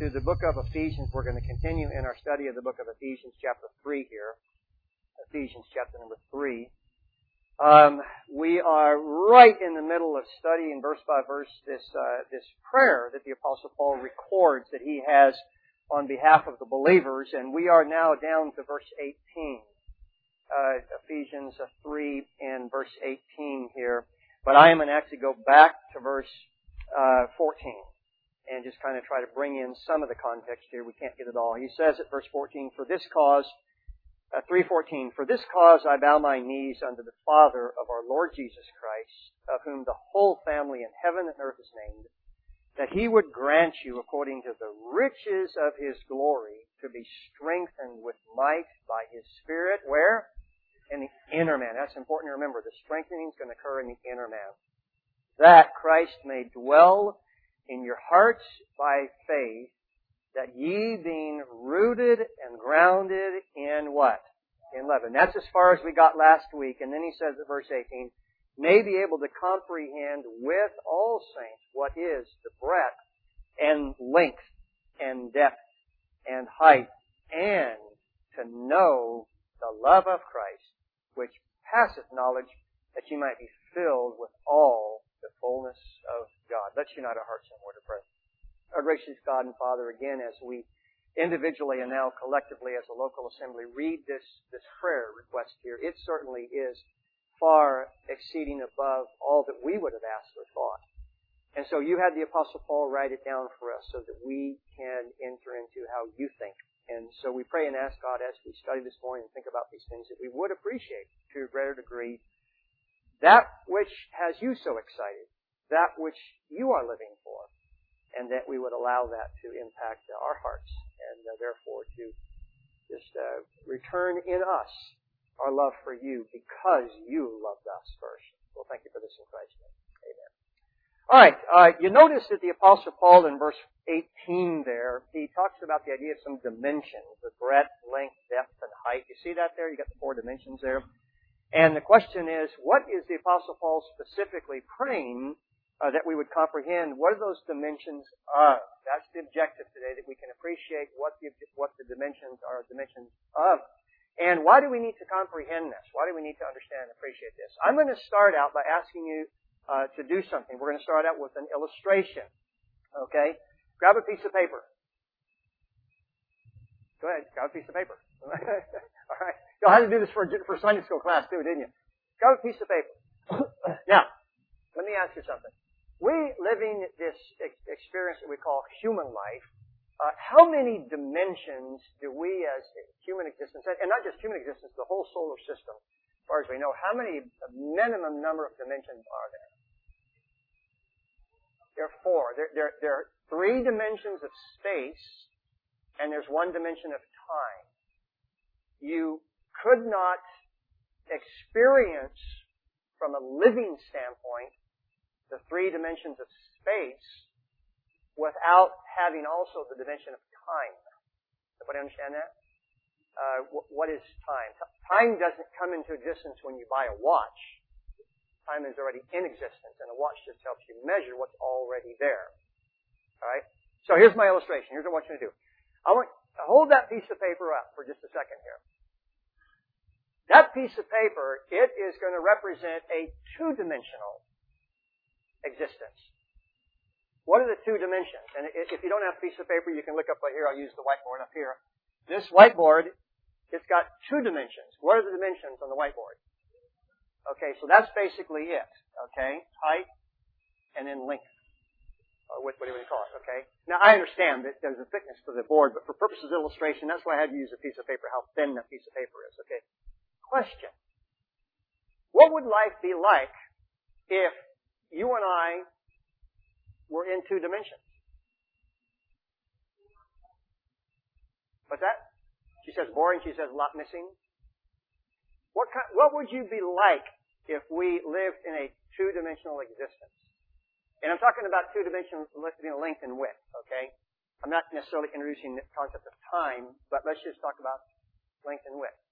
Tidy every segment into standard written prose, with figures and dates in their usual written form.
to the book of Ephesians. We're going to continue in our study of the book of Ephesians, chapter 3 here. Ephesians, chapter number 3. We are right in the middle of studying verse by verse this prayer that the Apostle Paul records that he has on behalf of the believers, and we are now down to verse 18. Ephesians 3 and verse 18 here. But I am going to actually go back to verse 14 and just kind of try to bring in some of the context here. We can't get it all. He says at verse 14, for this cause, 3:14, for this cause I bow my knees unto the Father of our Lord Jesus Christ, of whom the whole family in heaven and earth is named, that He would grant you, according to the riches of His glory, to be strengthened with might by His Spirit. Where? In the inner man. That's important to remember. The strengthening is going to occur in the inner man. That Christ may dwell in your hearts by faith, that ye being rooted and grounded in what? In love. And that's as far as we got last week. And then he says at verse 18, may be able to comprehend with all saints what is the breadth and length and depth and height, and to know the love of Christ, which passeth knowledge, that ye might be filled with all the fullness of God. Let's unite our hearts in a word of prayer. Our gracious God and Father, again, as we individually and now collectively as a local assembly read this prayer request here, it certainly is far exceeding above all that we would have asked or thought. And so you had the Apostle Paul write it down for us so that we can enter into how you think. And so we pray and ask God as we study this morning and think about these things that we would appreciate to a greater degree that which has you so excited, that which you are living for, and that we would allow that to impact our hearts, and therefore to just return in us our love for you because you loved us first. Well, thank you for this in Christ's name. Amen. All right, you notice that the Apostle Paul in verse 18 there, he talks about the idea of some dimensions, the breadth, length, depth, and height. You see that there? You got the 4 dimensions there. And the question is, what is the Apostle Paul specifically praying that we would comprehend? What are those dimensions of? That's the objective today, that we can appreciate what the dimensions are dimensions of. And why do we need to comprehend this? Why do we need to understand and appreciate this? I'm going to start out by asking you to do something. We're going to start out with an illustration. Okay? Grab a piece of paper. Go ahead, grab a piece of paper. All right. You had to do this for Sunday school class too, didn't you? Grab a piece of paper. Now, let me ask you something. We living this experience that we call human life, how many dimensions do we as human existence, and not just human existence, the whole solar system, as far as we know, how many minimum number of dimensions are there? There are 4. There are 3 dimensions of space, and there's 1 dimension of time. You could not experience, from a living standpoint, the 3 dimensions of space without having also the dimension of time. Everybody understand that? What is time? Time doesn't come into existence when you buy a watch. Time is already in existence, and a watch just helps you measure what's already there. All right? So here's my illustration. Here's what I want you to do. I want to hold that piece of paper up for just a second here. That piece of paper, it is going to represent a 2-dimensional existence. What are the 2 dimensions? And if you don't have a piece of paper, you can look up right here. I'll use the whiteboard up here. This whiteboard, it's got 2 dimensions. What are the dimensions on the whiteboard? Okay, so that's basically it. Okay, height and then length. Or whatever you call it, okay? Now, I understand that there's a thickness to the board, but for purposes of illustration, that's why I had to use a piece of paper, how thin that piece of paper is, okay? Question. What would life be like if you and I were in 2 dimensions? What's that? She says boring. She says a lot missing. What would you be like if we lived in a 2-dimensional existence? And I'm talking about 2-dimensional length and width, okay? I'm not necessarily introducing the concept of time, but let's just talk about length and width.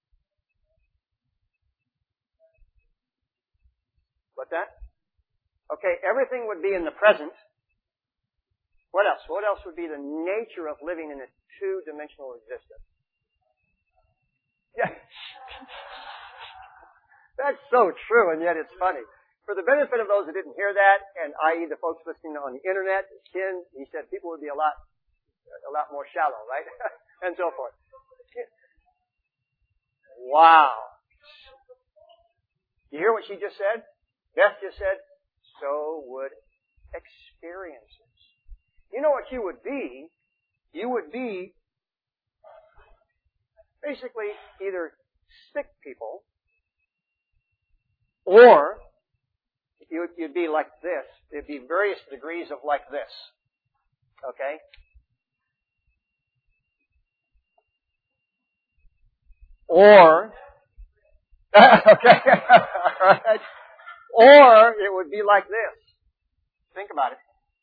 What's that? Okay, everything would be in the present. What else? What else would be the nature of living in a two-dimensional existence? Yeah. That's so true, and yet it's funny. For the benefit of those who didn't hear that, and i.e. the folks listening on the internet, Ken, he said people would be a lot more shallow, right? And so forth. Wow. You hear what she just said? Beth just said, so would experiences. You know what you would be? You would be basically either sick people, or you'd be like this. There'd be various degrees of like this. Okay? Or, okay, alright. Or it would be like this. Think about it.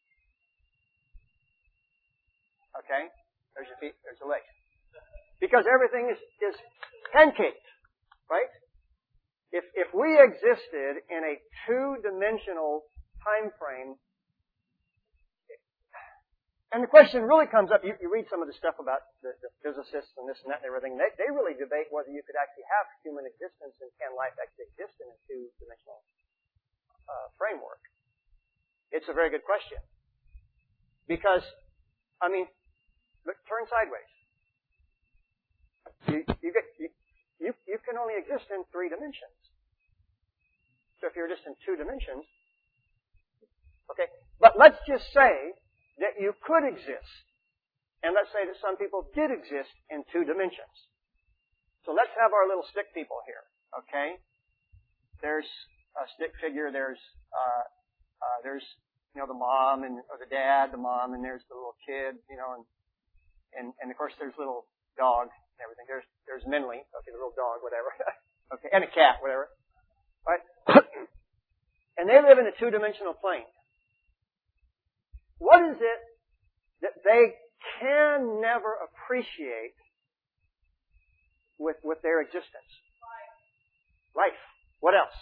Okay? There's your feet, there's your legs. Because everything is pancaked, right? If we existed in a two-dimensional time frame, and the question really comes up, you read some of the stuff about the physicists and this and that and everything, they really debate whether you could actually have human existence and can life actually exist in a two-dimensional framework. It's a very good question. Because, I mean, look, turn sideways. You can only exist in 3 dimensions. So if you're just in 2 dimensions, okay. But let's just say that you could exist. And let's say that some people did exist in 2 dimensions. So let's have our little stick people here, okay? There's a stick figure, there's the mom or the dad, the mom, and there's the little kid, and of course there's little dog and everything. There's Minley, okay, the little dog, whatever. Okay, and a cat, whatever. Right? And they live in a 2-dimensional plane. What is it that they can never appreciate with their existence? Life. What else?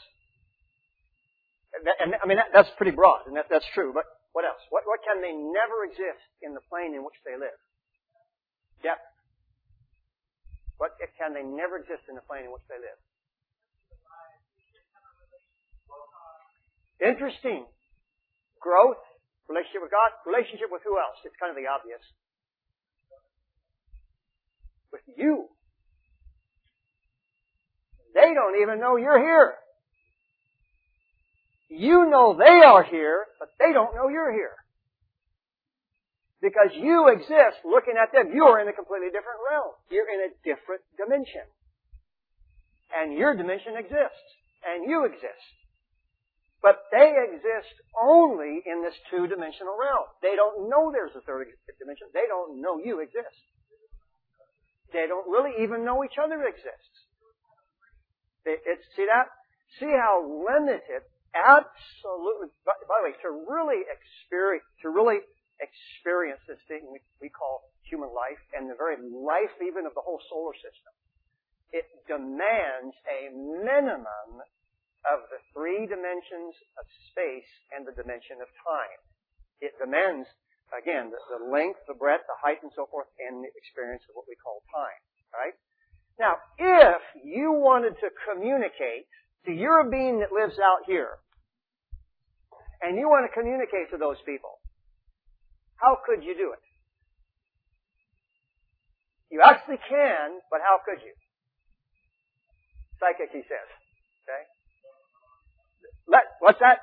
And I mean, that's pretty broad, and that's true, but what else? What can they never exist in the plane in which they live? Yeah. What can they never exist in the plane in which they live? Interesting. Growth, relationship with God, relationship with who else? It's kind of the obvious. With you. They don't even know you're here. You know they are here, but they don't know you're here. Because you exist looking at them. You are in a completely different realm. You're in a different dimension. And your dimension exists. And you exist. But they exist only in this 2-dimensional realm. They don't know there's a 3rd dimension. They don't know you exist. They don't really even know each other exists. See that? See how limited, absolutely, by the way, to really experience this thing we call human life and the very life even of the whole solar system, it demands a minimum of the 3 dimensions of space and the dimension of time. It demands, again, the length, the breadth, the height, and so forth, and the experience of what we call time. Right? Now, if you wanted to communicate to your being that lives out here, and you want to communicate to those people, how could you do it? You actually can, but how could you? Psychic, he says. Okay? What's that?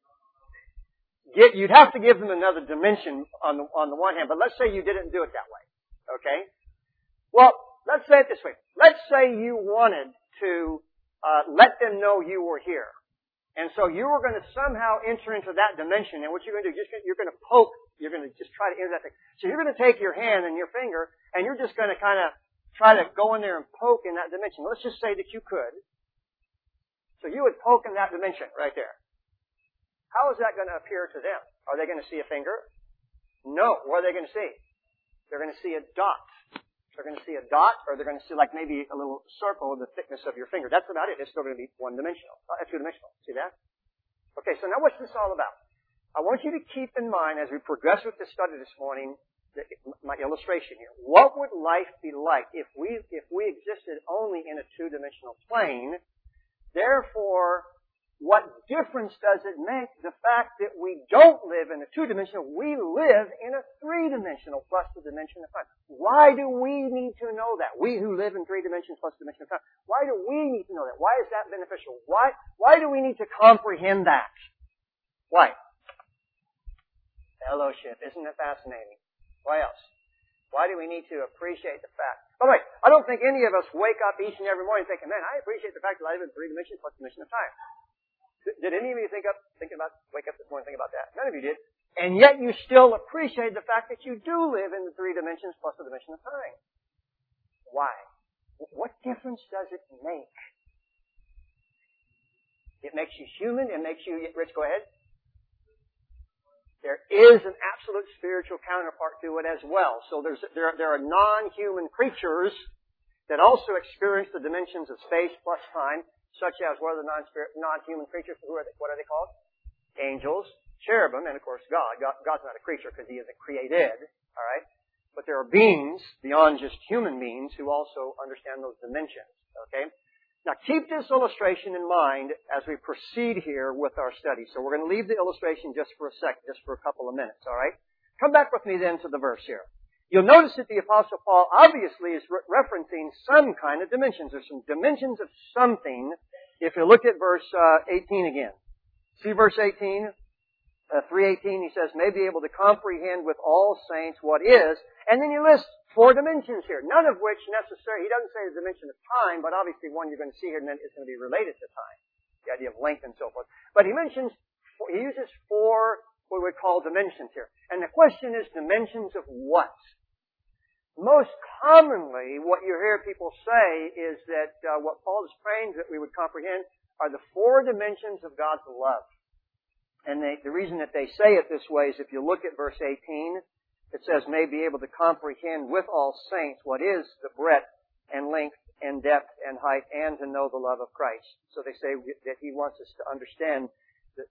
You'd have to give them another dimension on the one hand, but let's say you didn't do it that way. Okay? Well, let's say it this way. Let's say you wanted to let them know you were here. And so you were going to somehow enter into that dimension, and what you're going to do, you're going to poke, you're going to just try to enter that thing. So you're going to take your hand and your finger, and you're just going to kind of try to go in there and poke in that dimension. Let's just say that you could. So you would poke in that dimension right there. How is that going to appear to them? Are they going to see a finger? No. What are they going to see? They're going to see a dot. They're going to see a dot, or they're going to see like maybe a little circle of the thickness of your finger. That's about it. It's still going to be 1-dimensional, 2-dimensional. See that? Okay, so now what's this all about? I want you to keep in mind as we progress with this study this morning, my illustration here. What would life be like if we existed only in a two-dimensional plane? Therefore, what difference does it make the fact that we don't live in a two-dimensional, we live in a three-dimensional plus the dimension of time? Why do we need to know that? We who live in three dimensions plus the dimension of time. Why do we need to know that? Why is that beneficial? Why do we need to comprehend that? Why? Fellowship. Isn't it fascinating? Why else? Why do we need to appreciate the fact? By the way, I don't think any of us wake up each and every morning thinking, man, I appreciate the fact that I live in three dimensions plus the dimension of time. Did any of you wake up this morning thinking about that? None of you did. And yet you still appreciate the fact that you do live in the three dimensions plus the dimension of time. Why? What difference does it make? It makes you human. It makes you, Rich, go ahead. There is an absolute spiritual counterpart to it as well. So there are non-human creatures that also experience the dimensions of space plus time, such as what are the non-human creatures? What are they called? Angels, cherubim, and of course God. God's not a creature because He isn't created. All right, but there are beings beyond just human beings who also understand those dimensions. Okay. Now keep this illustration in mind as we proceed here with our study. So we're going to leave the illustration just for a second, just for a couple of minutes, all right? Come back with me then to the verse here. You'll notice that the Apostle Paul obviously is referencing some kind of dimensions. There's some dimensions of something if you look at verse 18 again. See verse 18? 3:18, he says, may be able to comprehend with all saints what is. And then he lists 4 dimensions here, none of which necessarily, he doesn't say the dimension of time, but obviously one you're going to see here and then it's going to be related to time. The idea of length and so forth. But he uses 4 what we would call dimensions here. And the question is dimensions of what? Most commonly, what you hear people say is that what Paul is praying that we would comprehend are the 4 dimensions of God's love. And the reason that they say it this way is if you look at verse 18, it says, may be able to comprehend with all saints what is the breadth and length and depth and height and to know the love of Christ. So they say that he wants us to understand the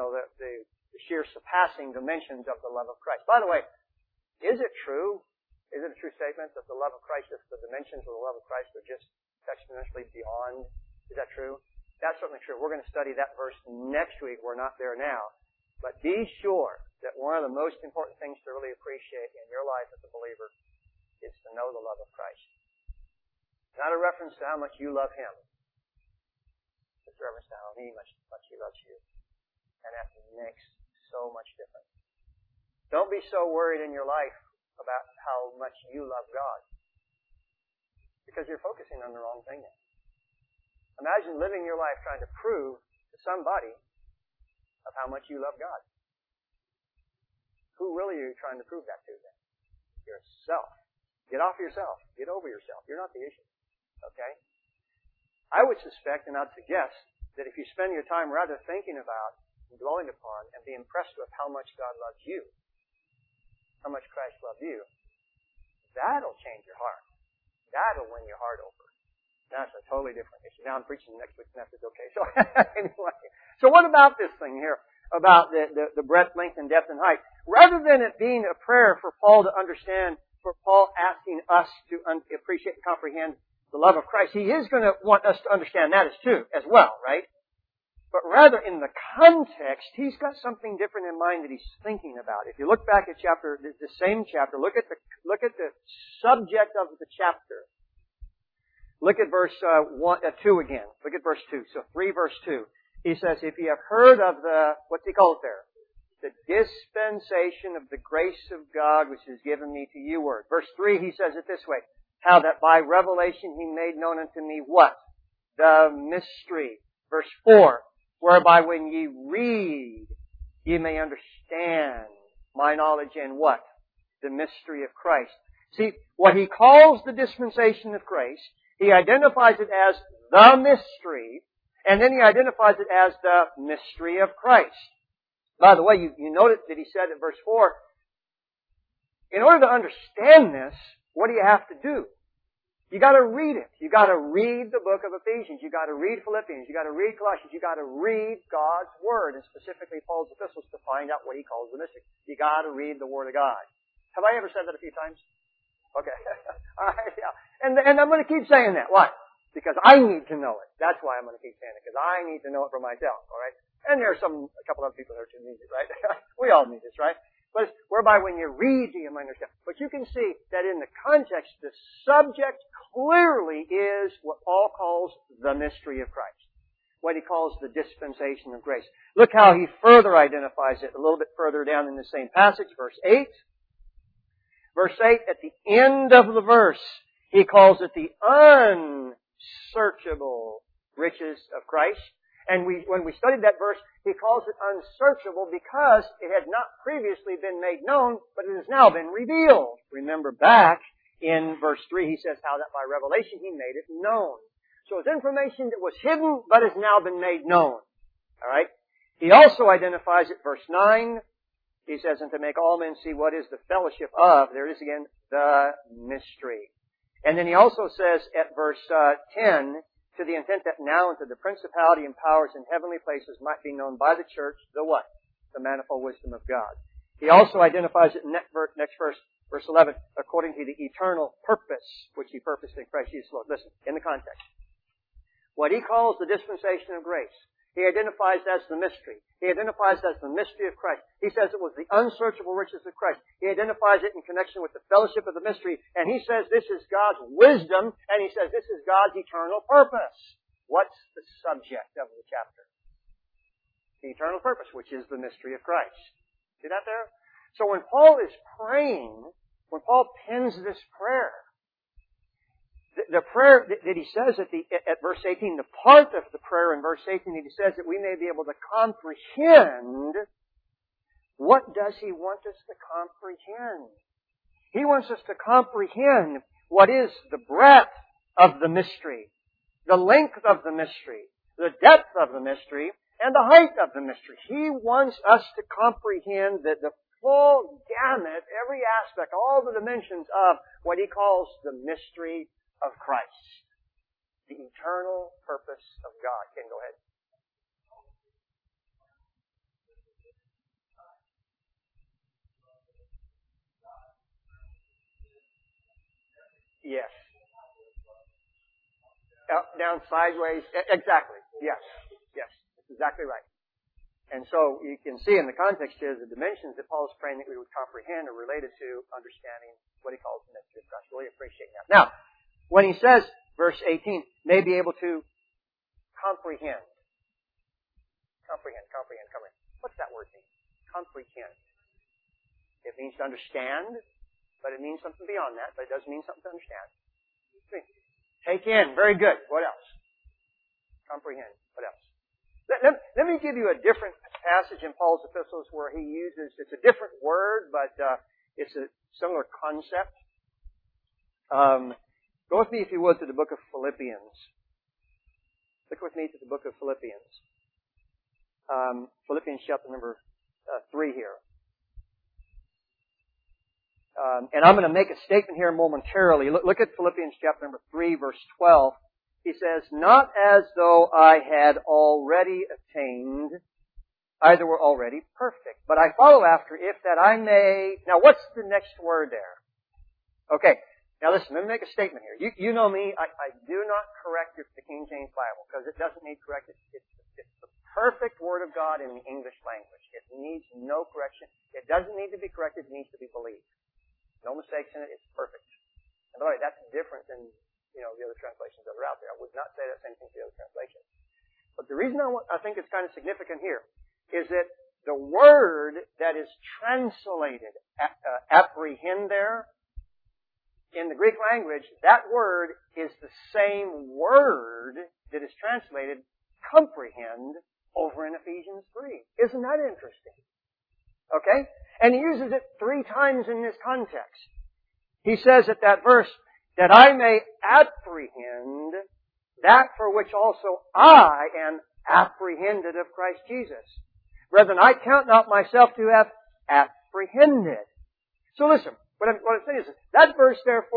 sheer surpassing dimensions of the love of Christ. By the way, is it true? Is it a true statement that the love of Christ, the dimensions of the love of Christ are just exponentially beyond? Is that true? That's certainly true. We're going to study that verse next week. We're not there now. But be sure that one of the most important things to really appreciate in your life as a believer is to know the love of Christ. Not a reference to how much you love Him. It's a reference to how much He loves you. And that makes so much difference. Don't be so worried in your life about how much you love God. Because you're focusing on the wrong thing now. Imagine living your life trying to prove to somebody of how much you love God. Who really are you trying to prove that to then? Yourself. Get off yourself. Get over yourself. You're not the issue. Okay? I would suspect and I'd suggest that if you spend your time rather thinking about and dwelling upon and be impressed with how much God loves you, how much Christ loved you, that'll change your heart. That'll win your heart over. That's a totally different issue. Now I'm preaching next week's message, okay? So anyway, so what about this thing here? About the breadth, length, and depth and height. Rather than it being a prayer for Paul to understand, for Paul asking us to appreciate and comprehend the love of Christ, he is going to want us to understand that as well, right? But rather in the context, he's got something different in mind that he's thinking about. If you look back at the same chapter, look at the subject of the chapter. Look at verse 2 again. Look at verse 2. So 3 verse 2. He says, if you have heard of what's he called there? The dispensation of the grace of God which is given me to you word. Verse 3, he says it this way. How that by revelation he made known unto me what? The mystery. Verse 4. Whereby when ye read, ye may understand my knowledge in what? The mystery of Christ. See, what he calls the dispensation of grace, he identifies it as the mystery, and then he identifies it as the mystery of Christ. By the way, you notice that he said in verse 4, in order to understand this, what do you have to do? You got to read it. You got to read the book of Ephesians. You got to read Philippians. You got to read Colossians. You got to read God's Word, and specifically Paul's epistles, to find out what he calls the mystery. You got to read the Word of God. Have I ever said that a few times? Okay. All right, yeah. And I'm going to keep saying that. Why? Because I need to know it. That's why I'm going to keep saying it, because I need to know it for myself. All right. And there's a couple other people there who need it, right? We all need this, right? But whereby when you read, you might understand. But you can see that in the context, the subject clearly is what Paul calls the mystery of Christ. What he calls the dispensation of grace. Look how he further identifies it a little bit further down in the same passage, verse 8. Verse 8, at the end of the verse, he calls it the unsearchable riches of Christ. And when we studied that verse, he calls it unsearchable because it had not previously been made known, but it has now been revealed. Remember back in verse 3, he says how that by revelation he made it known. So it's information that was hidden, but has now been made known. Alright? He also identifies it, verse 9. He says, and to make all men see what is the fellowship of, there it is again, the mystery. And then he also says at verse 10, to the intent that now unto the principality and powers in heavenly places might be known by the church, the what? The manifold wisdom of God. He also identifies it in next verse, verse 11, according to the eternal purpose which he purposed in Christ Jesus Lord. Listen, in the context. What he calls the dispensation of grace, he identifies as the mystery. He identifies as the mystery of Christ. He says it was the unsearchable riches of Christ. He identifies it in connection with the fellowship of the mystery. And he says this is God's wisdom. And he says this is God's eternal purpose. What's the subject of the chapter? The eternal purpose, which is the mystery of Christ. See that there? So when Paul is praying, when Paul pens this prayer, the prayer that he says at verse 18, the part of the prayer in verse 18 that he says that we may be able to comprehend, what does he want us to comprehend? He wants us to comprehend what is the breadth of the mystery, the length of the mystery, the depth of the mystery, and the height of the mystery. He wants us to comprehend the full gamut, every aspect, all the dimensions of what he calls the mystery of Christ. The eternal purpose of God. Ken, go ahead. Yes. Up, down, sideways. Exactly. Yes. Yes. That's exactly right. And so you can see in the context here, the dimensions that Paul is praying that we would comprehend are related to understanding what he calls the mystery of Christ. Really appreciate that. Now, when he says, verse 18, may be able to comprehend. Comprehend. What's that word mean? Comprehend. It means to understand, but it means something beyond that, but it does mean something to understand. Take in. Very good. What else? Comprehend. What else? Let me give you a different passage in Paul's epistles where he uses, it's a different word, but it's a similar concept. Go with me, if you would, to the book of Philippians. Look with me to the book of Philippians. Philippians chapter number 3 here. And I'm going to make a statement here momentarily. Look at Philippians chapter number 3, verse 12. He says, not as though I had already attained, either were already perfect, but I follow after, if that I may... Now, what's the next word there? Okay. Now listen, let me make a statement here. You know me, I do not correct the King James Bible because it doesn't need correction. It's the perfect Word of God in the English language. It needs no correction. It doesn't need to be corrected. It needs to be believed. No mistakes in it. It's perfect. And by the way, that's different than, the other translations that are out there. I would not say that same thing to the other translations. But the reason I think it's kind of significant here is that the word that is translated apprehend there, in the Greek language, that word is the same word that is translated comprehend over in Ephesians 3. Isn't that interesting? Okay? And he uses it 3 times in this context. He says at that verse, that I may apprehend that for which also I am apprehended of Christ Jesus. Brethren, I count not myself to have apprehended. So listen. What I'm saying is, that verse, therefore,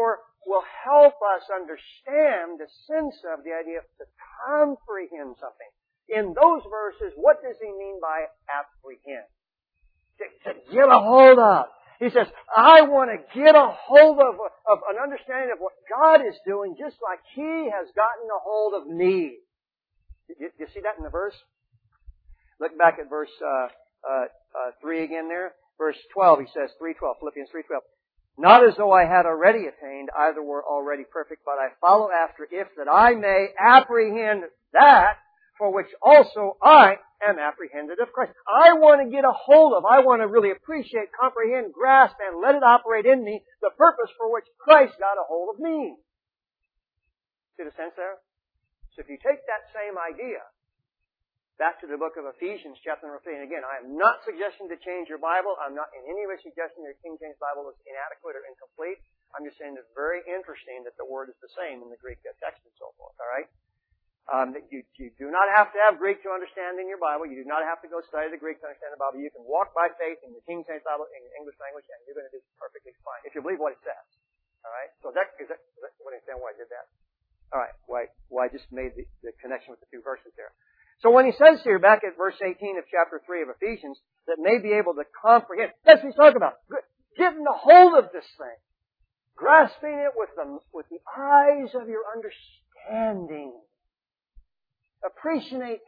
will help us understand the sense of the idea of to comprehend something. In those verses, what does he mean by apprehend? To get a hold of. He says, I want to get a hold of an understanding of what God is doing just like He has gotten a hold of me. You see that in the verse? Look back at verse 3 again there. Verse 12, he says, 3:12, Philippians 3:12. Not as though I had already attained, either were already perfect, but I follow after if that I may apprehend that for which also I am apprehended of Christ. I want to get a hold of, I want to really appreciate, comprehend, grasp, and let it operate in me the purpose for which Christ got a hold of me. See the sense there? So if you take that same idea back to the book of Ephesians, chapter number 3, and again, I am not suggesting to change your Bible. I'm not in any way suggesting that King James Bible is inadequate or incomplete. I'm just saying it's very interesting that the word is the same in the Greek text and so forth, all right? That you do not have to have Greek to understand in your Bible. You do not have to go study the Greek to understand the Bible. You can walk by faith in the King James Bible in the English language, and you're going to do perfectly fine if you believe what it says. All right. So is that what I understand why I did that? All right. Why I just made the connection with the two verses there. So when he says here, back at verse 18 of chapter 3 of Ephesians, that may be able to comprehend, that's what he's talking about. Getting a hold of this thing. Grasping it with the eyes of your understanding. Appreciating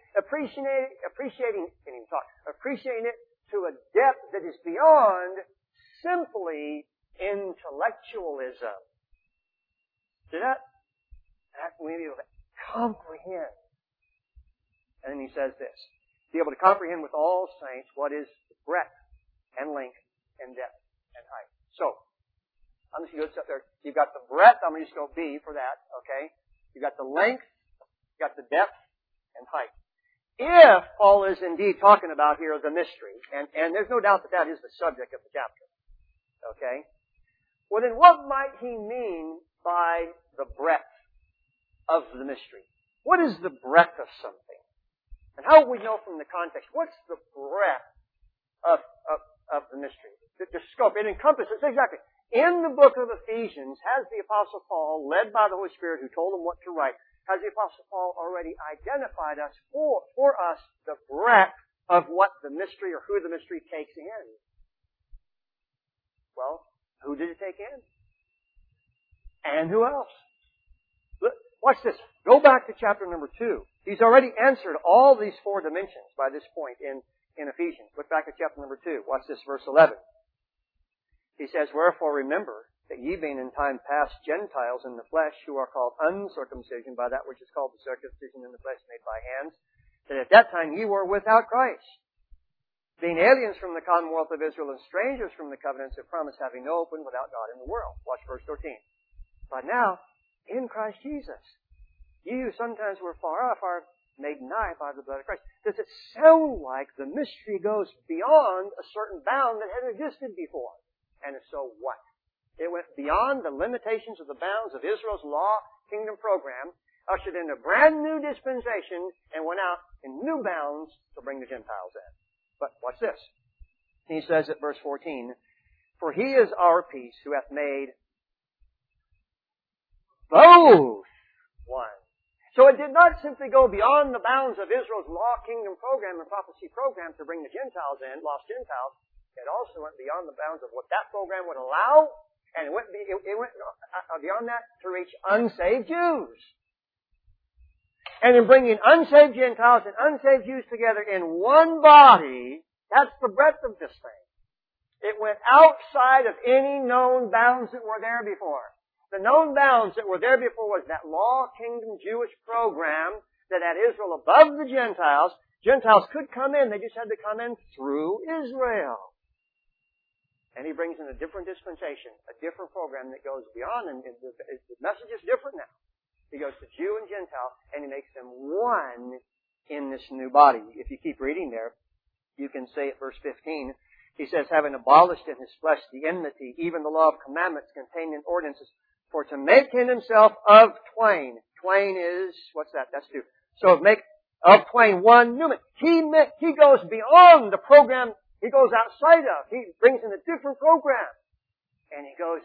it to a depth that is beyond simply intellectualism. See that? That we need to comprehend. And then he says this, be able to comprehend with all saints what is the breadth and length and depth and height. So, I'm just going to go up there. You've got the breadth, I'm going to just go B for that, okay? You've got the length, you've got the depth, and height. If Paul is indeed talking about here the mystery, and there's no doubt that that is the subject of the chapter, okay? Well then what might he mean by the breadth of the mystery? What is the breadth of something? And how would we know from the context, what's the breadth of the mystery? The scope, it encompasses, exactly. In the book of Ephesians, has the Apostle Paul, led by the Holy Spirit who told him what to write, has the Apostle Paul already identified us for us the breadth of what the mystery or who the mystery takes in? Well, who did it take in? And who else? Look, watch this. Go back to chapter number 2. He's already answered all these four dimensions by this point in Ephesians. Look back at chapter number 2. Watch this, verse 11. He says, wherefore remember that ye being in time past Gentiles in the flesh, who are called uncircumcision by that which is called the circumcision in the flesh made by hands, that at that time ye were without Christ, being aliens from the commonwealth of Israel and strangers from the covenants of promise, having no hope and without God in the world. Watch verse 13. But now, in Christ Jesus, ye who sometimes were far off are made nigh by the blood of Christ. Does it sound like the mystery goes beyond a certain bound that had existed before? And if so, what? It went beyond the limitations of the bounds of Israel's law kingdom program, ushered in a brand new dispensation, and went out in new bounds to bring the Gentiles in. But watch this. He says at verse 14, for He is our peace, who hath made both one. So it did not simply go beyond the bounds of Israel's law kingdom program and prophecy program to bring the Gentiles in, lost Gentiles. It also went beyond the bounds of what that program would allow, and it went beyond that to reach unsaved Jews. And in bringing unsaved Gentiles and unsaved Jews together in one body, that's the breadth of this thing. It went outside of any known bounds that were there before. The known bounds that were there before was that law, kingdom, Jewish program that had Israel above the Gentiles. Gentiles could come in, they just had to come in through Israel. And He brings in a different dispensation, a different program that goes beyond, and the message is different now. He goes to Jew and Gentile, and He makes them one in this new body. If you keep reading there, you can say at verse 15, He says, having abolished in His flesh the enmity, even the law of commandments contained in ordinances, for to make in Himself of twain. Twain is, what's that? That's two. So make of twain one new man. He goes beyond the program He goes outside of. He brings in a different program. And He goes and gets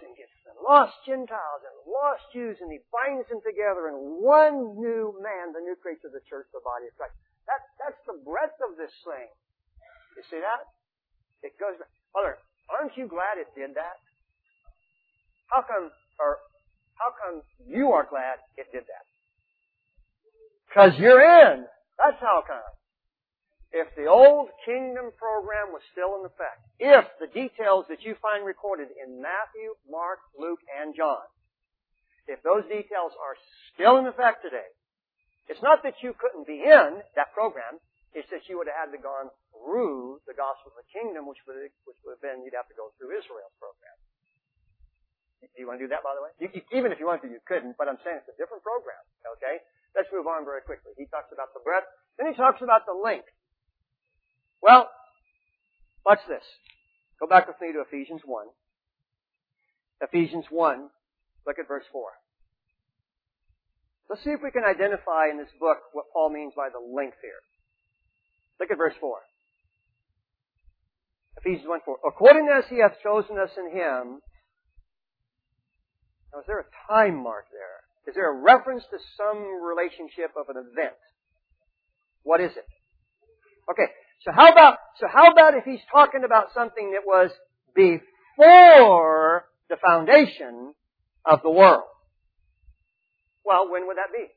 and lost Gentiles and lost Jews, and He binds them together in one new man, the new creature of the church, the body of Christ. That's the breadth of this thing. You see that? It goes back. Father, aren't you glad it did that? How come you are glad it did that? Because you're in. That's how come. If the old kingdom program was still in effect, if the details that you find recorded in Matthew, Mark, Luke, and John, if those details are still in effect today, it's not that you couldn't be in that program, it's that you would have had to gone through the gospel of the kingdom, which would have been, you'd have to go through Israel's program. Do you want to do that, by the way? Even if you wanted to, you couldn't, but I'm saying it's a different program, okay? Let's move on very quickly. He talks about the breadth, then he talks about the length. Well, watch this. Go back with me to Ephesians 1. Ephesians 1, look at verse 4. Let's see if we can identify in this book what Paul means by the length here. Look at verse 4. Ephesians 1, 4. According as He hath chosen us in Him. Now, is there a time mark there? Is there a reference to some relationship of an event? What is it? Okay. So how about if he's talking about something that was before the foundation of the world? Well, when would that be?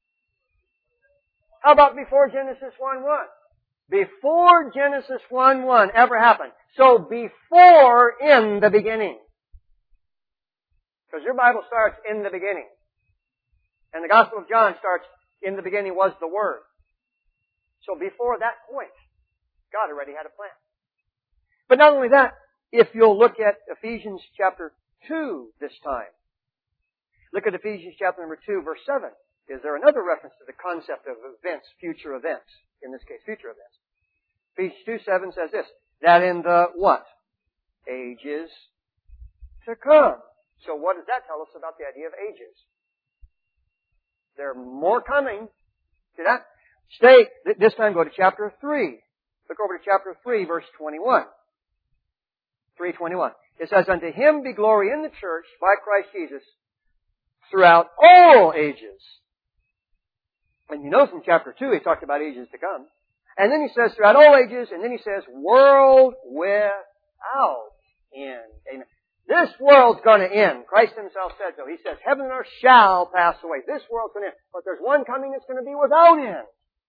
How about before Genesis 1:1? Before Genesis 1:1 ever happened. So before in the beginning. Because your Bible starts in the beginning. And the Gospel of John starts, in the beginning was the Word. So before that point, God already had a plan. But not only that, if you'll look at Ephesians chapter 2 this time. Look at Ephesians chapter number 2, verse 7. Is there another reference to the concept of events, future events? In this case, future events. Ephesians 2:7 says this, that in the what? Ages to come. So what does that tell us about the idea of ages? There are more coming. See that? This time go to chapter 3. Look over to chapter 3, verse 21. 3:21. It says, unto Him be glory in the church by Christ Jesus throughout all ages. And you know from chapter 2 he talked about ages to come. And then he says throughout all ages, and then he says world without end. Amen. This world's going to end. Christ Himself said so. He says heaven and earth shall pass away. This world's going to end. But there's one coming that's going to be without end.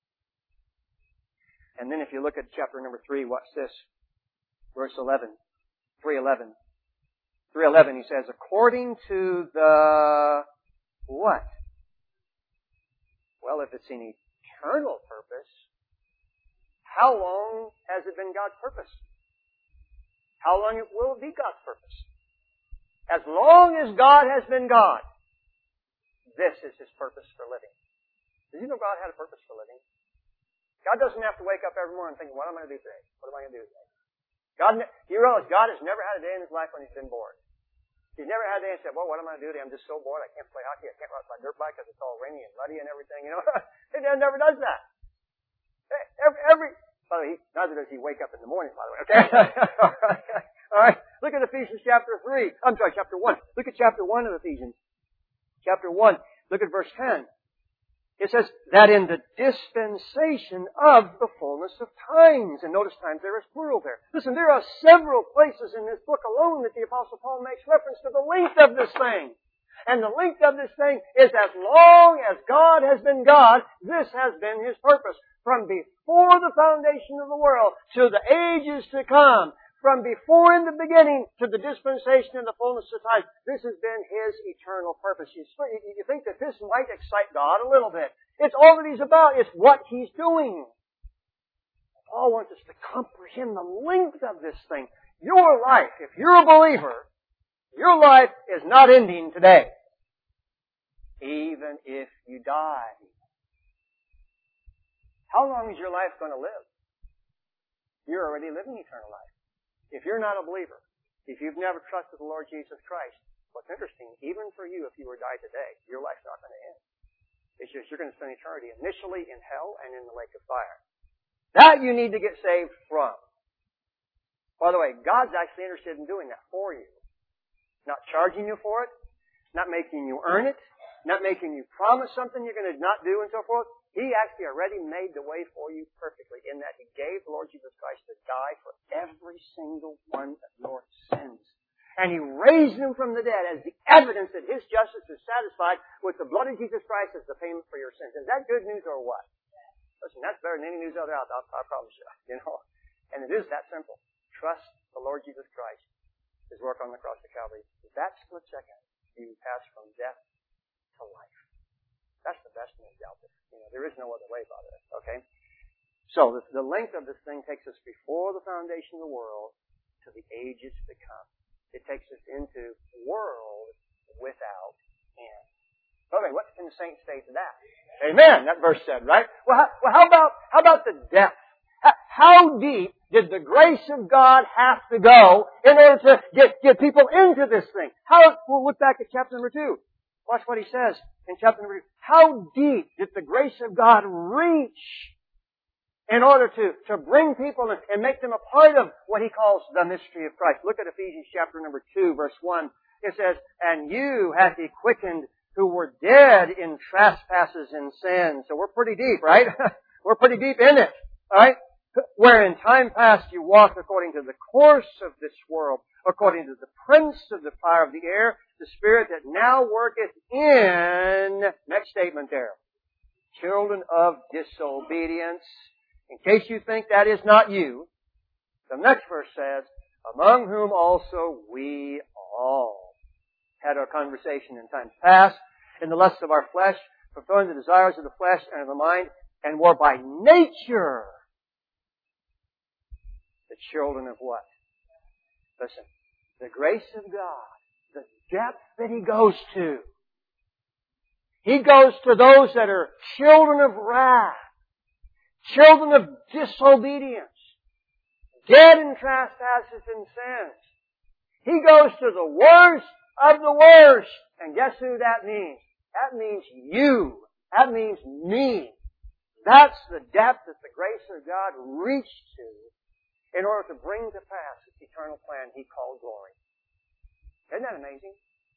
And then if you look at chapter number 3, watch this. Verse 11. 3:11. 3:11 he says, according to the what? Well, if it's an eternal purpose, how long has it been God's purpose? How long will it be God's purpose? As long as God has been God, this is His purpose for living. Did you know God had a purpose for living? God doesn't have to wake up every morning thinking, what am I going to do today? What am I going to do today? You realize God has never had a day in His life when He's been bored. He's never had a day and said, well, what am I going to do today? I'm just so bored. I can't play hockey. I can't ride my dirt bike because it's all rainy and muddy and everything. You know, He never does that. Neither does He wake up in the morning, by the way. Okay? All right. Look at Ephesians chapter 1. Look at chapter 1 of Ephesians. Chapter 1. Look at verse 10. It says, that in the dispensation of the fullness of times. And notice times there is plural there. Listen, there are several places in this book alone that the Apostle Paul makes reference to the length of this thing. And the length of this thing is as long as God has been God, this has been His purpose. From before the foundation of the world to the ages to come. From before in the beginning to the dispensation and the fullness of time. This has been His eternal purpose. You think that this might excite God a little bit. It's all that He's about. It's what He's doing. Paul wants us to comprehend the length of this thing. Your life, if you're a believer, your life is not ending today. Even if you die. How long is your life going to live? You're already living eternal life. If you're not a believer, if you've never trusted the Lord Jesus Christ, what's interesting, even for you, if you were to die today, your life's not going to end. It's just you're going to spend eternity initially in hell and in the lake of fire. That you need to get saved from. By the way, God's actually interested in doing that for you. Not charging you for it. Not making you earn it. Not making you promise something you're going to not do and so forth. He actually already made the way for you perfectly in that He gave the Lord Jesus Christ to die for every single one of your sins. And He raised Him from the dead as the evidence that His justice is satisfied with the blood of Jesus Christ as the payment for your sins. Is that good news or what? Listen, that's better than any news out there, I promise you. And it is that simple. Trust the Lord Jesus Christ, His work on the cross of Calvary. That split second, you pass from death to life. That's the best news out there. There is no other way about it. Okay? So, the length of this thing takes us before the foundation of the world to the ages to come. It takes us into world without end. Okay, what can the saints say to that? Amen, that verse said, right? Well, how about the depth? How deep did the grace of God have to go in order to get people into this thing? We'll look back at chapter number 2. Watch what he says in chapter number 2. How deep did the grace of God reach in order to bring people and make them a part of what he calls the mystery of Christ? Look at Ephesians chapter number 2, verse 1. It says, "And you hath He quickened who were dead in trespasses and sins." So we're pretty deep, right? We're pretty deep in it, right? "Where in time past you walked according to the course of this world, according to the prince of the power of the air, the spirit that now worketh in," next statement there, "children of disobedience." In case you think that is not you, the next verse says, "among whom also we all had our conversation in times past, in the lusts of our flesh, fulfilling the desires of the flesh and of the mind, and were by nature the children of" what? Listen, the grace of God, the depth that He goes to. He goes to those that are children of wrath, children of disobedience, dead in trespasses and sins. He goes to the worst of the worst. And guess who that means? That means you. That means me. That's the depth that the grace of God reached to in order to bring to pass this eternal plan He called glory. Isn't that amazing?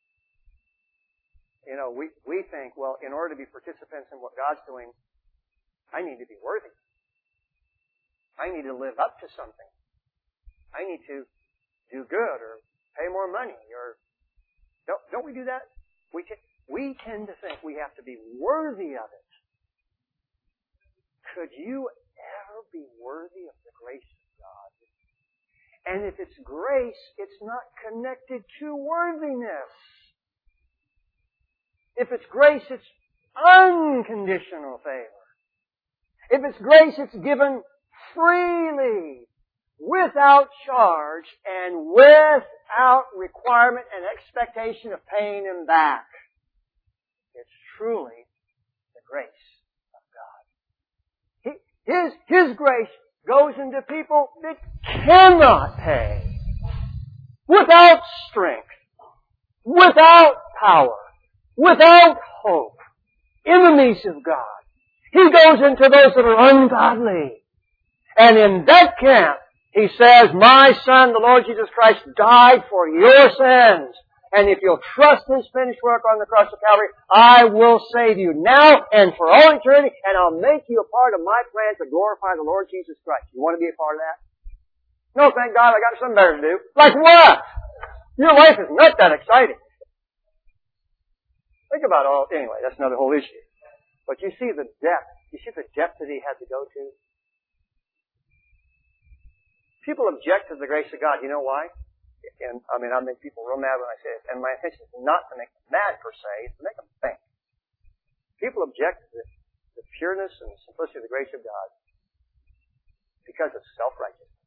We think, well, in order to be participants in what God's doing, I need to be worthy. I need to live up to something. I need to do good or pay more money or... Don't we do that? We tend to think we have to be worthy of it. Could you ever be worthy of the grace of God? And if it's grace, it's not connected to worthiness. If it's grace, it's unconditional favor. If it's grace, it's given freely, without charge, and without requirement and expectation of paying Him back. It's truly the grace of God. His grace goes into people that cannot pay, without strength, without power, without hope, enemies of God. He goes into those that are ungodly. And in that camp, He says, "My Son, the Lord Jesus Christ, died for your sins. And if you'll trust His finished work on the cross of Calvary, I will save you now and for all eternity, and I'll make you a part of my plan to glorify the Lord Jesus Christ." You want to be a part of that? No, thank God, I got something better to do. Like what? Your life is not that exciting. Think about anyway, that's another whole issue. But you see the depth. You see the depth that He had to go to? People object to the grace of God. You know why? And I make people real mad when I say it. And my intention is not to make them mad per se, it's to make them think. People object to the pureness and simplicity of the grace of God because of self-righteousness.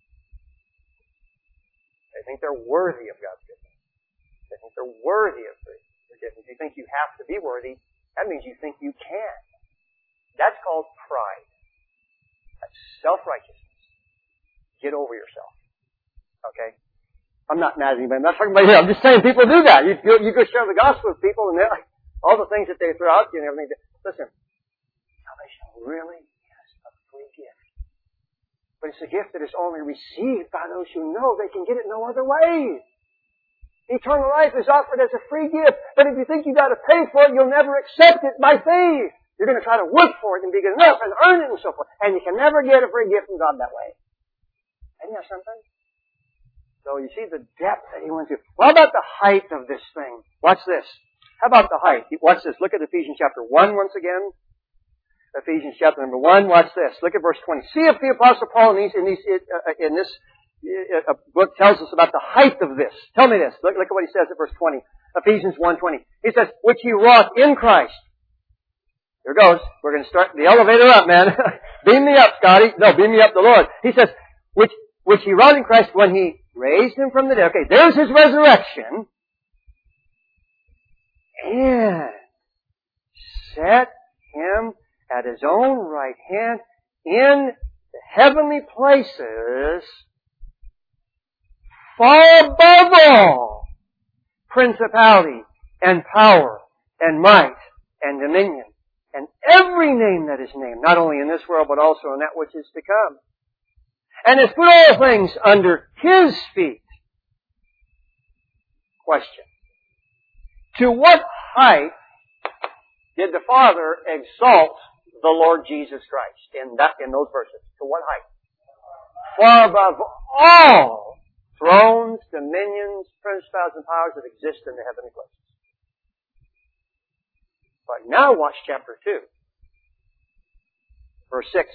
They think they're worthy of God's goodness. They think they're worthy of forgiveness. You think you have to be worthy, that means you think you can. That's called pride. That's self-righteousness. Get over yourself. Okay? I'm not mad at anybody. I'm not talking about you. I'm just saying people do that. You go share the gospel with people and they're like, all the things that they throw out to you and everything. Listen, salvation really is a free gift. But it's a gift that is only received by those who know they can get it no other way. Eternal life is offered as a free gift. But if you think you've got to pay for it, you'll never accept it by faith. You're going to try to work for it and be good enough and earn it and so forth. And you can never get a free gift from God that way. Isn't that something? So you see the depth that he went to. What about the height of this thing? Watch this. How about the height? Watch this. Look at Ephesians chapter 1 once again. Ephesians chapter number 1. Watch this. Look at verse 20. See if the Apostle Paul in this book tells us about the height of this. Tell me this. Look at what he says at verse 20. Ephesians 1:20. He says, which he wrought in Christ. Here goes. We're going to start the elevator up, man. Beam me up, Scotty. No, beam me up the Lord. He says, which he wrought in Christ when he raised him from the dead. Okay, there's his resurrection. And set him at his own right hand in the heavenly places, far above all principality and power and might and dominion and every name that is named, not only in this world but also in that which is to come. And has put all things under his feet. Question. To what height did the Father exalt the Lord Jesus Christ in those verses? To what height? Far above all thrones, dominions, principalities, and powers that exist in the heavenly places. But now watch chapter 2. Verse 6.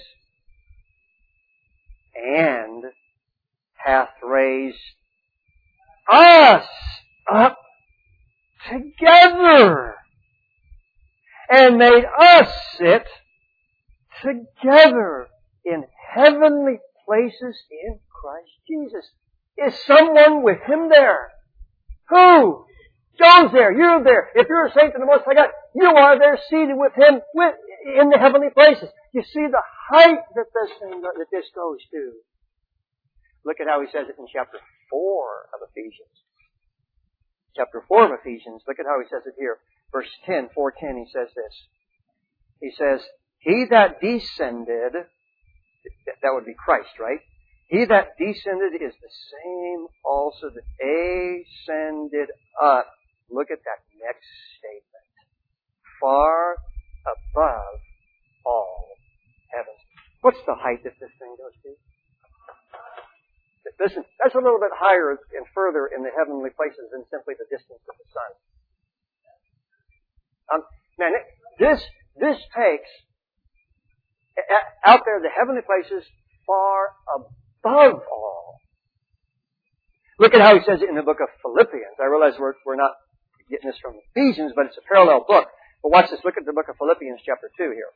And hath raised us up together and made us sit together in heavenly places in Christ Jesus. Is someone with him there? Who? John's there. You're there. If you're a saint in the Most High God, you are there seated with him in the heavenly places. You see the height that this goes to. Look at how he says it in chapter 4 of Ephesians. Chapter 4 of Ephesians, look at how he says it here. Verse 10, 4:10, he says this. He says, he that descended, that would be Christ, right? He that descended is the same also that ascended up. Look at that next statement. Far above all heavens. What's the height that this thing goes to? Listen, that's a little bit higher and further in the heavenly places than simply the distance of the sun. Man, this takes out there the heavenly places far above all. Look at how he says it in the book of Philippians. I realize we're not getting this from Ephesians, but it's a parallel book. But watch this. Look at the book of Philippians chapter 2 here.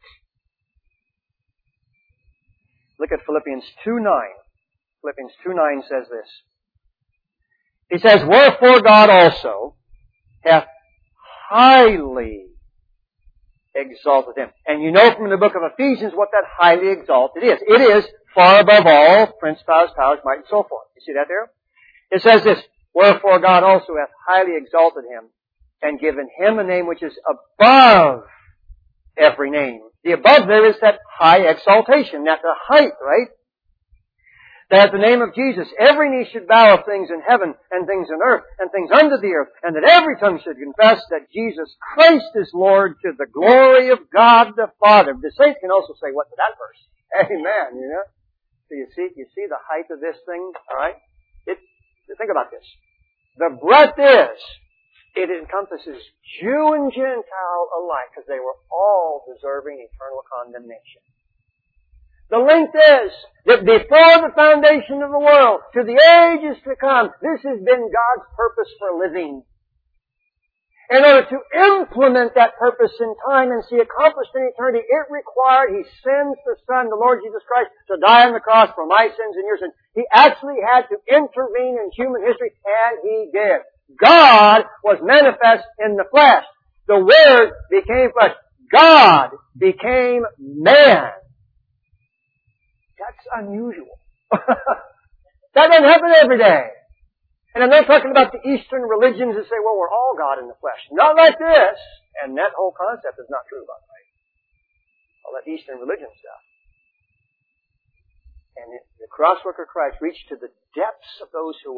Look at Philippians 2:9. Philippians 2:9 says this. He says, wherefore God also hath highly exalted him. And you know from the book of Ephesians what that highly exalted is. It is far above all principalities, powers, might, and so forth. You see that there? It says this, wherefore God also hath highly exalted him and given him a name which is above every name. The above there is that high exaltation, that the height, right? That at the name of Jesus, every knee should bow of things in heaven and things in earth and things under the earth, and that every tongue should confess that Jesus Christ is Lord to the glory of God the Father. The saints can also say what to that verse? Amen, you know? So you see the height of this thing, alright? Think about this. The breadth is, it encompasses Jew and Gentile alike, because they were all deserving eternal condemnation. The length is that before the foundation of the world, to the ages to come, this has been God's purpose for living. In order to implement that purpose in time and see accomplished in eternity, it required He sends the Son, the Lord Jesus Christ, to die on the cross for my sins and your sins. He actually had to intervene in human history, and He did. God was manifest in the flesh. The Word became flesh. God became man. That's unusual. That doesn't happen every day. And I'm not talking about the Eastern religions that say, well, we're all God in the flesh. Not like this. And that whole concept is not true, by the way. All that Eastern religion stuff. And the crosswork of Christ reached to the depths of those who were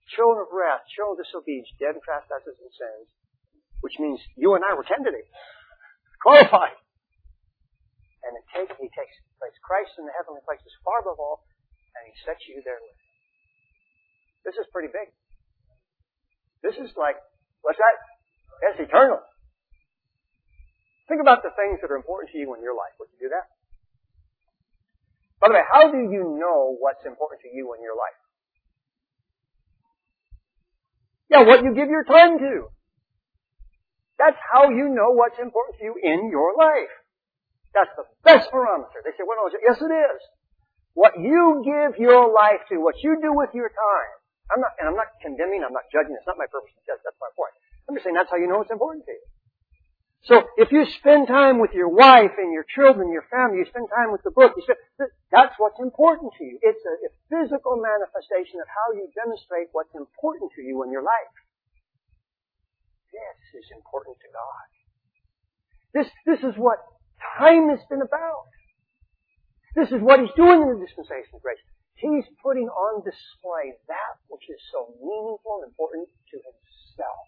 children of wrath, children of disobedience, dead in trespasses and sins, which means you and I were tentative, qualified. And He takes Christ in the heavenly places far above all, and He sets you there with Him. This is pretty big. This is like, what's that? That's eternal. Think about the things that are important to you in your life. Would you do that? By the way, how do you know what's important to you in your life? Yeah, what you give your time to. That's how you know what's important to you in your life. That's the best barometer. They say, well, no, yes it is. What you give your life to, what you do with your time. I'm not condemning, I'm not judging, it's not my purpose to judge, that's my point. I'm just saying that's how you know what's important to you. So, if you spend time with your wife and your children, your family, you spend time with the book, that's what's important to you. It's a physical manifestation of how you demonstrate what's important to you in your life. This is important to God. This is what time has been about. This is what He's doing in the dispensation of grace. He's putting on display that which is so meaningful and important to Himself.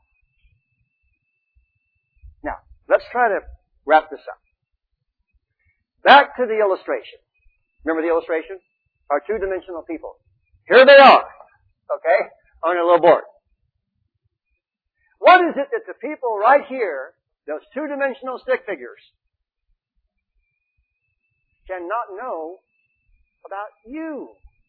Now, let's try to wrap this up. Back to the illustration. Remember the illustration? Our two-dimensional people. Here they are, okay, on a little board. What is it that the people right here, those two-dimensional stick figures, cannot know about you?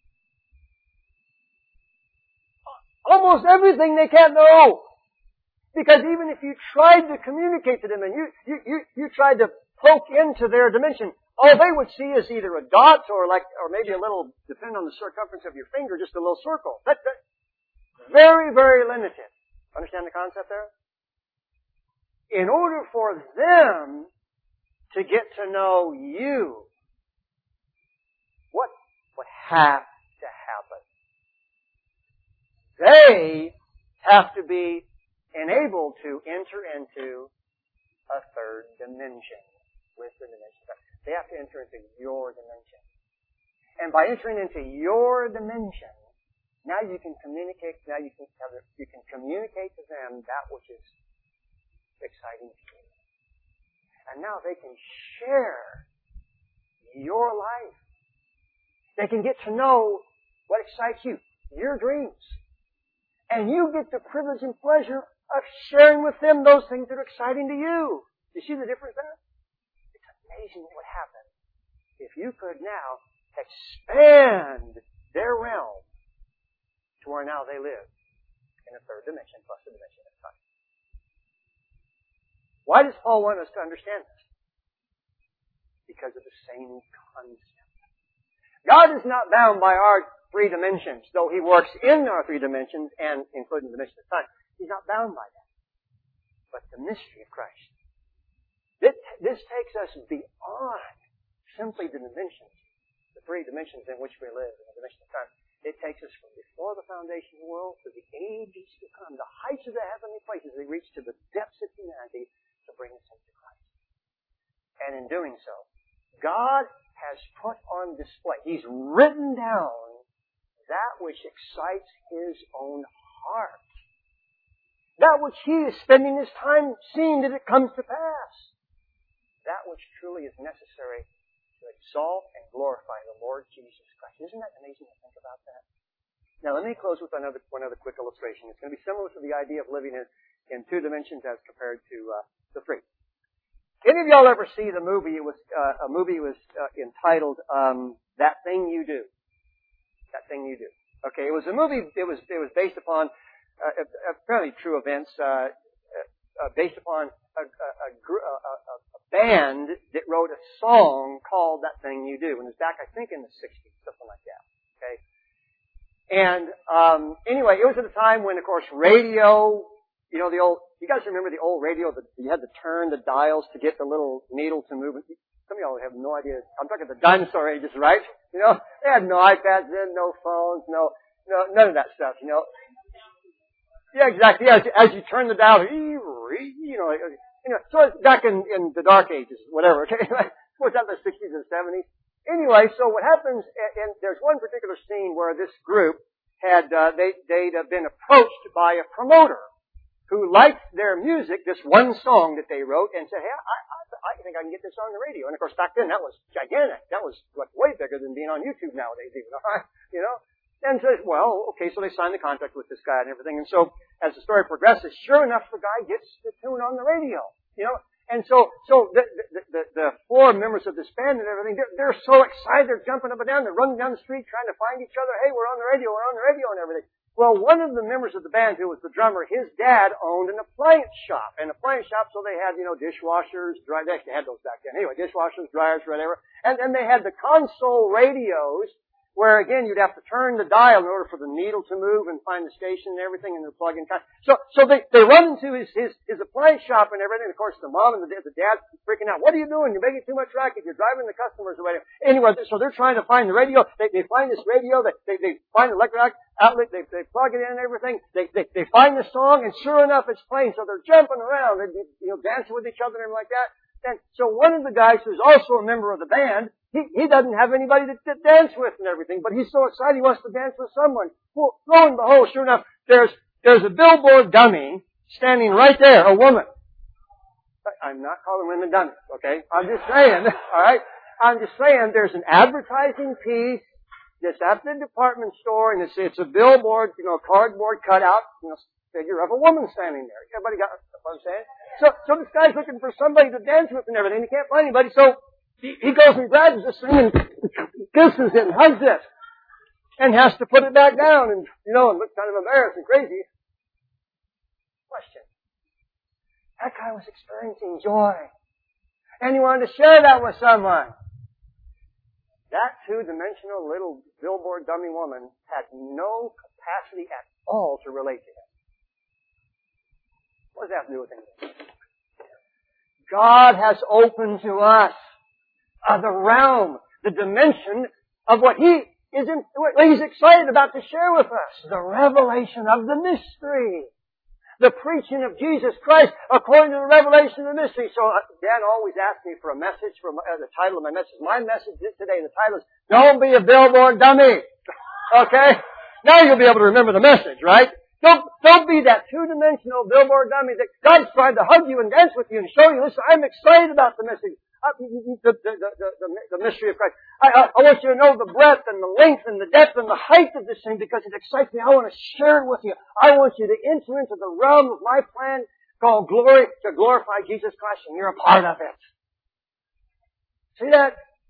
Almost everything they can't know. Because even if you tried to communicate to them and you tried to poke into their dimension, all they would see is either a dot or maybe a little, depending on the circumference of your finger, just a little circle. That's very, very limited. Understand the concept there? In order for them to get to know you, what would have to happen? They have to be enabled to enter into a third dimension with the dimension. They have to enter into your dimension. And by entering into your dimension, now you can communicate, you can communicate to them that which is exciting to you. And now they can share your life. They can get to know what excites you, your dreams. And you get the privilege and pleasure of sharing with them those things that are exciting to you. You see the difference there? It's amazing what would happen if you could now expand their realm to where now they live in a third dimension plus a dimension of time. Why does Paul want us to understand this? Because of the same concept. God is not bound by our three dimensions, though He works in our three dimensions and including the dimension of time. He's not bound by that. But the mystery of Christ. This takes us beyond simply the dimensions, the three dimensions in which we live in the dimension of time. It takes us from before the foundation of the world to the ages to come, the heights of the heavenly places. They reach to the depths of humanity to bring us into Christ. And in doing so, God has put on display, He's written down that which excites His own heart. That which He is spending His time seeing that it comes to pass. That which truly is necessary to exalt and glorify the Lord Jesus Christ. Isn't that amazing to think about that? Now let me close with one other quick illustration. It's going to be similar to the idea of living in two dimensions as compared to the three. Any of y'all ever see the movie? It was a movie was entitled That Thing You Do. That Thing You Do. Okay, it was a movie. It was based upon fairly true events. Based upon a band that wrote a song called That Thing You Do, and it was back, I think, in the 60s, something like that. Okay, and anyway, it was at a time when, of course, radio. You know, you guys remember the old radio that you had to turn the dials to get the little needle to move? Some of y'all have no idea. I'm talking the dinosaur ages, right? You know, they had no iPads then, no phones, no, none of that stuff, you know. Yeah, exactly. Yeah, as you turn the dial, so it's back in the dark ages, whatever, okay? Was that the 60s and 70s? Anyway, so what happens, and there's one particular scene where this group they'd been approached by a promoter who liked their music, this one song that they wrote, and said, hey, I think I can get this on the radio. And of course, back then that was gigantic. That was like way bigger than being on YouTube nowadays even, you know. And says, well, okay, so they signed the contract with this guy and everything. And so as the story progresses, sure enough, the guy gets the tune on the radio, you know. And so the four members of this band and everything, they're so excited, they're jumping up and down, they're running down the street trying to find each other. Hey, we're on the radio and everything. Well, one of the members of the band, who was the drummer, his dad owned an appliance shop. So they had, you know, dishwashers, dryers. They actually had those back then. Anyway, dishwashers, dryers, whatever. And then they had the console radios, where again, you'd have to turn the dial in order for the needle to move and find the station and everything, and they're plug-in. So they run into his appliance shop and everything. Of course, the mom and the dad freaking out. What are you doing? You're making too much racket. You're driving the customers away. Anyway, so they're trying to find the radio. They find this radio. They find the electric outlet. They plug it in and everything. They find the song, and sure enough, it's playing. So they're jumping around and, you know, dancing with each other and everything like that. And so one of the guys who's also a member of the band, he doesn't have anybody to dance with and everything, but he's so excited he wants to dance with someone. Well, lo and behold, sure enough, there's a billboard dummy standing right there, a woman. I'm not calling women dummies, okay? I'm just saying, alright? I'm just saying there's an advertising piece that's at the department store, and it's a billboard, you know, cardboard cutout, you know, figure of a woman standing there. Everybody got what I'm saying? So this guy's looking for somebody to dance with and everything. He can't find anybody, so he goes and grabs this thing and kisses it and hugs it. And has to put it back down and, you know, and looks kind of embarrassed and crazy. Question. That guy was experiencing joy. And he wanted to share that with someone. That two-dimensional little billboard dummy woman had no capacity at all to relate to him. What does that have to do with anything? God has opened to us the realm, the dimension of what He's excited about to share with us. The revelation of the mystery. The preaching of Jesus Christ according to the revelation of the mystery. So Dan always asks me for a message, for the title of my message. My message today, the title is, Don't Be a Billboard Dummy. Okay? Now you'll be able to remember the message, right? Don't be that two-dimensional billboard dummy that God's trying to hug you and dance with you and show you, listen, I'm excited about the message. The mystery of Christ. I want you to know the breadth and the length and the depth and the height of this thing because it excites me. I want to share it with you. I want you to enter into the realm of my plan called glory to glorify Jesus Christ, and you're a part of it. See that?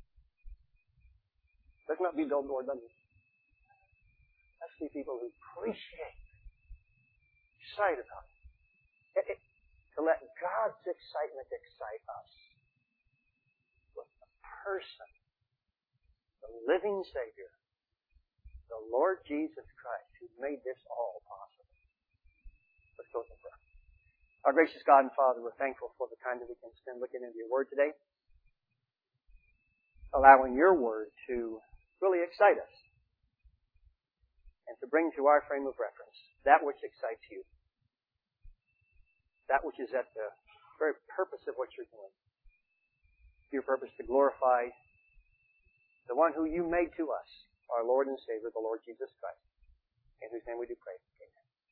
Let's not be billboard dummies. Let's be people who appreciate, excited about it. To let God's excitement excite us. Person, the living Savior, the Lord Jesus Christ, who made this all possible. Let's go to prayer. Our gracious God and Father, we're thankful for the time that we can spend looking into your Word today, allowing your Word to really excite us and to bring to our frame of reference that which excites you, that which is at the very purpose of what you're doing. Your purpose to glorify the one who you made to us, our Lord and Savior, the Lord Jesus Christ, in whose name we do pray.